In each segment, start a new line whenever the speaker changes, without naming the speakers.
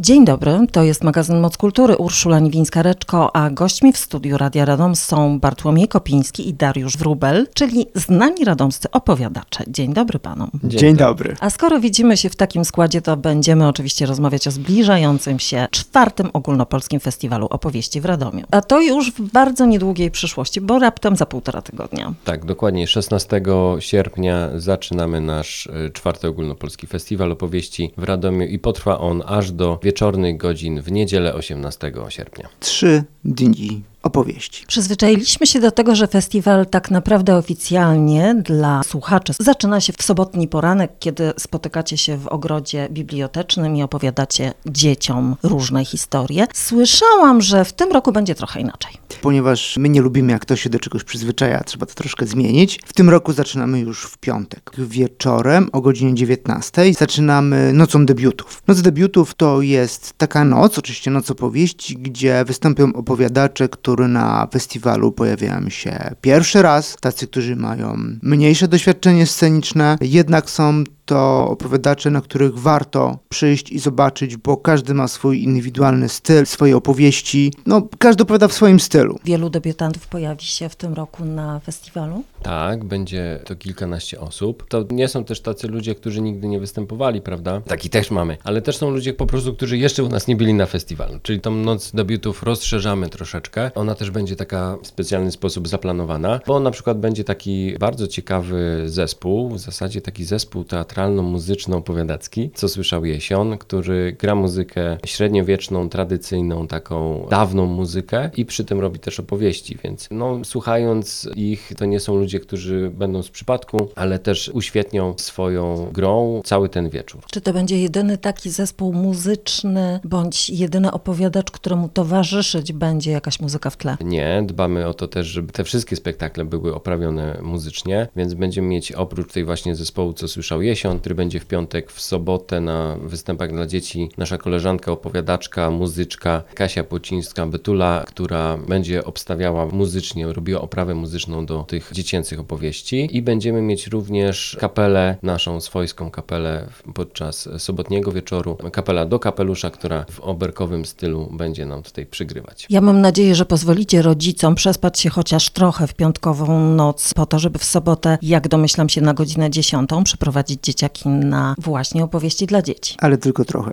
Dzień dobry, to jest magazyn Moc Kultury, Urszula Niwińska-Reczko, a gośćmi w studiu Radia Radom są Bartłomiej Kopiński i Dariusz Wróbel, czyli znani radomscy opowiadacze. Dzień dobry panom.
Dzień dobry.
A skoro widzimy się w takim składzie, to będziemy oczywiście rozmawiać o zbliżającym się 4. Ogólnopolskim Festiwalu Opowieści w Radomiu. A to już w bardzo niedługiej przyszłości, bo raptem za 1,5 tygodnia.
Tak, dokładnie. 16 sierpnia zaczynamy nasz 4. Ogólnopolski Festiwal Opowieści w Radomiu i potrwa on aż do wieczornych godzin w niedzielę 18 sierpnia.
3 dni opowieści.
Przyzwyczailiśmy się do tego, że festiwal tak naprawdę oficjalnie dla słuchaczy zaczyna się w sobotni poranek, kiedy spotykacie się w ogrodzie bibliotecznym i opowiadacie dzieciom różne historie. Słyszałam, że w tym roku będzie trochę inaczej.
Ponieważ my nie lubimy, jak ktoś się do czegoś przyzwyczaja, trzeba to troszkę zmienić. W tym roku zaczynamy już w piątek. Wieczorem o godzinie 19 zaczynamy Nocą Debiutów. Noc Debiutów to jest taka noc, oczywiście noc opowieści, gdzie wystąpią opowiadacze, którzy na festiwalu pojawiają się pierwszy raz. Tacy, którzy mają mniejsze doświadczenie sceniczne, jednak są to opowiadacze, na których warto przyjść i zobaczyć, bo każdy ma swój indywidualny styl, swoje opowieści. Każdy opowiada w swoim stylu.
Wielu debiutantów pojawi się w tym roku na festiwalu?
Tak, będzie to kilkanaście osób. To nie są też tacy ludzie, którzy nigdy nie występowali, prawda? Taki też mamy. Ale też są ludzie po prostu, którzy jeszcze u nas nie byli na festiwalu. Czyli tą Noc Debiutów rozszerzamy troszeczkę. Ona też będzie taka w specjalny sposób zaplanowana, bo na przykład będzie taki bardzo ciekawy zespół, w zasadzie taki zespół teatralno-muzyczno-opowiadacki, Co słyszał Jesion, który gra muzykę średniowieczną, tradycyjną, taką dawną muzykę i przy tym robi też opowieści, więc słuchając ich, to nie są ludzie, którzy będą z przypadku, ale też uświetnią swoją grą cały ten wieczór.
Czy to będzie jedyny taki zespół muzyczny, bądź jedyny opowiadacz, któremu towarzyszyć będzie jakaś muzyka w tle?
Nie, dbamy o to też, żeby te wszystkie spektakle były oprawione muzycznie, więc będziemy mieć oprócz tej właśnie zespołu Co słyszał Jesion, który będzie w piątek, w sobotę na występach dla dzieci, nasza koleżanka, opowiadaczka, muzyczka Kasia Płocińska-Betula, która będzie obstawiała muzycznie, robiła oprawę muzyczną do tych dziecięcych opowieści i będziemy mieć również kapelę, naszą swojską kapelę podczas sobotniego wieczoru, kapela do kapelusza, która w oberkowym stylu będzie nam tutaj przygrywać.
Ja mam nadzieję, że pozwolicie rodzicom przespać się chociaż trochę w piątkową noc po to, żeby w sobotę, jak domyślam się, na godzinę 10 przyprowadzić dzieciaki na właśnie opowieści dla dzieci.
Ale tylko trochę.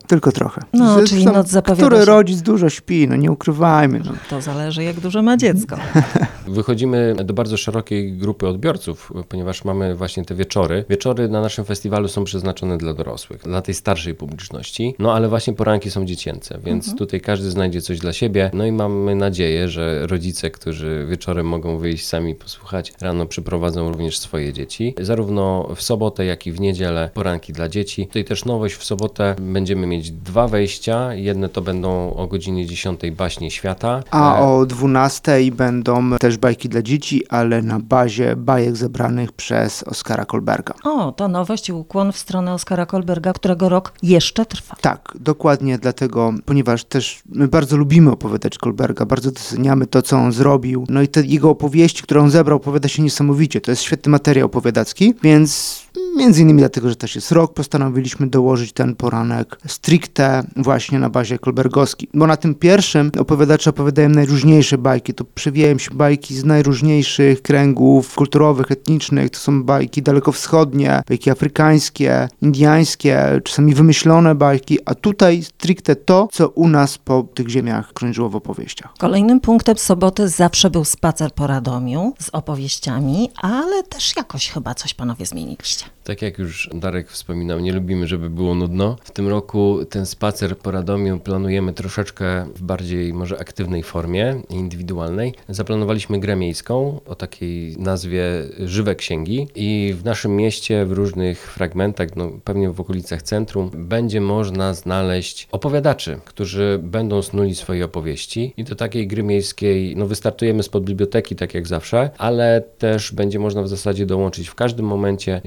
Czyli noc zapowiada
Który
się.
rodzic dużo śpi, nie ukrywajmy.
To zależy, jak duże ma dziecko.
Wychodzimy do bardzo szerokiej grupy odbiorców, ponieważ mamy właśnie te wieczory. Wieczory na naszym festiwalu są przeznaczone dla dorosłych, dla tej starszej publiczności, ale właśnie poranki są dziecięce, więc tutaj każdy znajdzie coś dla siebie. I mamy nadzieję, że rodzice, którzy wieczorem mogą wyjść sami posłuchać, rano przyprowadzą również swoje dzieci. Zarówno w sobotę, jak i w niedzielę poranki dla dzieci. Tutaj też nowość, w sobotę będziemy mieć 2 wejścia. Jedne to będą o godzinie 10 Baśnie Świata.
A o 12 będą też bajki dla dzieci, ale na bazie bajek zebranych przez Oskara Kolberga.
O, to nowość i ukłon w stronę Oskara Kolberga, którego rok jeszcze trwa.
Tak, dokładnie dlatego, ponieważ też my bardzo lubimy opowiadać Kolberga, bardzo doceniamy to, co on zrobił. I te jego opowieści, które on zebrał, opowiada się niesamowicie. To jest świetny materiał opowiadacki, więc między innymi dlatego, że też jest rok, postanowiliśmy dołożyć ten poranek stricte właśnie na bazie kolbergowskiej. Bo na tym pierwszym opowiadacze opowiadają najróżniejsze bajki. To przewijają się bajki z najróżniejszych kręgów kulturowych, etnicznych. To są bajki dalekowschodnie, bajki afrykańskie, indiańskie, czasami wymyślone bajki, a tutaj stricte to, co u nas po tych ziemiach krążyło w opowieściach.
Kolejnym punktem soboty zawsze był spacer po Radomiu z opowieściami, ale też jakoś chyba coś panowie zmieniliście.
Tak jak już Darek wspominał, nie lubimy, żeby było nudno. W tym roku ten spacer po Radomiu planujemy troszeczkę w bardziej może aktywnej formie, indywidualnej. Zaplanowaliśmy grę miejską o takiej nazwie Żywe Księgi i w naszym mieście w różnych fragmentach, pewnie w okolicach centrum, będzie można znaleźć opowiadaczy, którzy będą snuli swoje opowieści i do takiej gry miejskiej wystartujemy spod biblioteki, tak jak zawsze, ale też będzie można w zasadzie dołączyć w każdym momencie, jeżeli spotkamy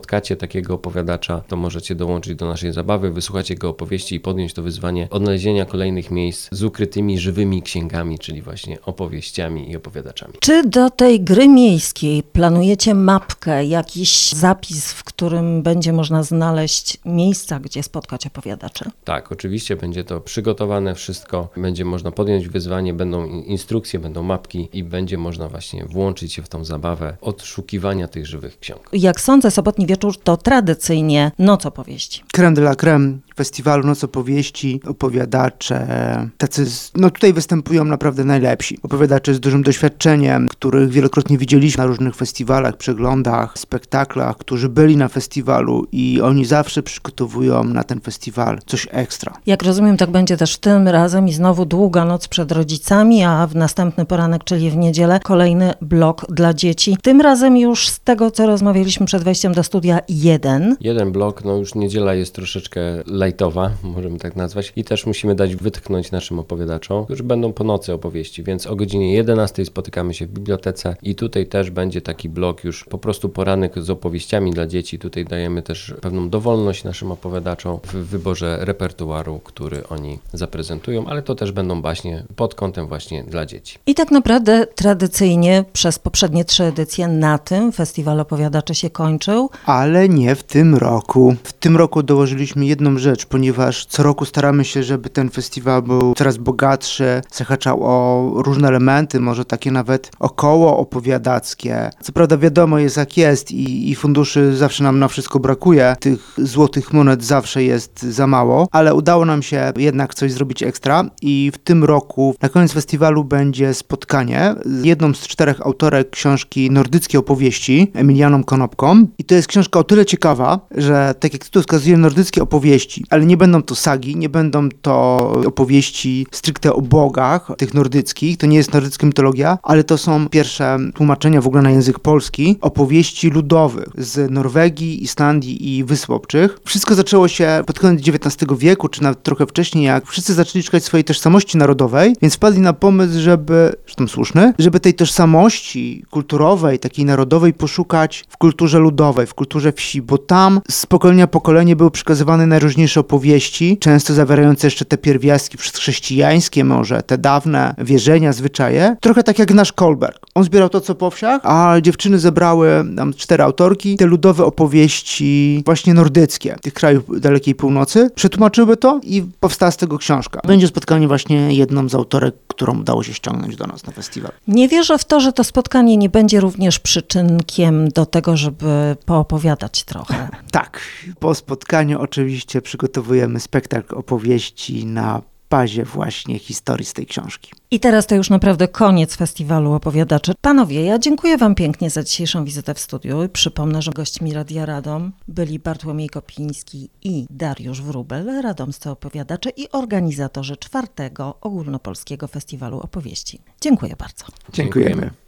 spotkacie takiego opowiadacza, to możecie dołączyć do naszej zabawy, wysłuchać jego opowieści i podjąć to wyzwanie odnalezienia kolejnych miejsc z ukrytymi, żywymi księgami, czyli właśnie opowieściami i opowiadaczami.
Czy do tej gry miejskiej planujecie mapkę, jakiś zapis, w którym będzie można znaleźć miejsca, gdzie spotkać opowiadaczy?
Tak, oczywiście będzie to przygotowane wszystko, będzie można podjąć wyzwanie, będą instrukcje, będą mapki i będzie można właśnie włączyć się w tą zabawę odszukiwania tych żywych ksiąg.
Jak sądzę, sobotni wieczór to tradycyjnie noc opowieści.
Crème de la crème festiwalu Noc Opowieści, opowiadacze, tacy, no tutaj występują naprawdę najlepsi. Opowiadacze z dużym doświadczeniem, których wielokrotnie widzieliśmy na różnych festiwalach, przeglądach, spektaklach, którzy byli na festiwalu i oni zawsze przygotowują na ten festiwal coś ekstra.
Jak rozumiem, tak będzie też tym razem i znowu długa noc przed rodzicami, a w następny poranek, czyli w niedzielę, kolejny blok dla dzieci. Tym razem już z tego, co rozmawialiśmy przed wejściem do studia, jeden
blok, no już niedziela jest troszeczkę lightowa, możemy tak nazwać, i też musimy dać wytchnąć naszym opowiadaczom, którzy będą po nocy opowieści, więc o godzinie 11 spotykamy się w bibliotece i tutaj też będzie taki blok już po prostu poranek z opowieściami dla dzieci. Tutaj dajemy też pewną dowolność naszym opowiadaczom w wyborze repertuaru, który oni zaprezentują, ale to też będą baśnie pod kątem właśnie dla dzieci.
I tak naprawdę tradycyjnie przez poprzednie 3 edycje na tym festiwal opowiadaczy się kończył.
Ale nie w tym roku. W tym roku dołożyliśmy jedną rzecz, ponieważ co roku staramy się, żeby ten festiwal był coraz bogatszy, zahaczał o różne elementy, może takie nawet około opowiadackie. Co prawda wiadomo jest jak jest i funduszy zawsze nam na wszystko brakuje, tych złotych monet zawsze jest za mało, ale udało nam się jednak coś zrobić ekstra i w tym roku na koniec festiwalu będzie spotkanie z jedną z 4 autorek książki Nordyckie opowieści, Emilianą Konopką, i to jest książka o tyle ciekawa, że tak jak tytuł wskazuje, nordyckie opowieści, ale nie będą to sagi, nie będą to opowieści stricte o bogach tych nordyckich, to nie jest nordycka mitologia, ale to są pierwsze tłumaczenia w ogóle na język polski opowieści ludowych z Norwegii, Islandii i Wysp Obcych. Wszystko zaczęło się pod koniec XIX wieku, czy nawet trochę wcześniej, jak wszyscy zaczęli szukać swojej tożsamości narodowej, więc wpadli na pomysł, zresztą słuszny, żeby tej tożsamości kulturowej, takiej narodowej poszukać w kulturze ludowej, w kulturze wsi, bo tam z pokolenia na pokolenie były przekazywane najróżniejsze opowieści, często zawierające jeszcze te pierwiastki chrześcijańskie może, te dawne wierzenia, zwyczaje. Trochę tak jak nasz Kolberg. On zbierał to, co po wsiach, a dziewczyny zebrały tam 4 autorki, te ludowe opowieści właśnie nordyckie, tych krajów dalekiej północy, przetłumaczyły to i powstała z tego książka. Będzie spotkanie właśnie jedną z autorek, którą udało się ściągnąć do nas na festiwal.
Nie wierzę w to, że to spotkanie nie będzie również przyczynkiem do tego, żeby poopowiadać trochę.
Tak, po spotkaniu oczywiście przygotowujemy spektakl opowieści na bazie właśnie historii z tej książki.
I teraz to już naprawdę koniec festiwalu opowiadaczy. Panowie, ja dziękuję wam pięknie za dzisiejszą wizytę w studiu. I przypomnę, że gośćmi Radia Radom byli Bartłomiej Kopiński i Dariusz Wróbel, radomscy opowiadacze i organizatorzy 4. Ogólnopolskiego Festiwalu Opowieści. Dziękuję bardzo.
Dziękujemy.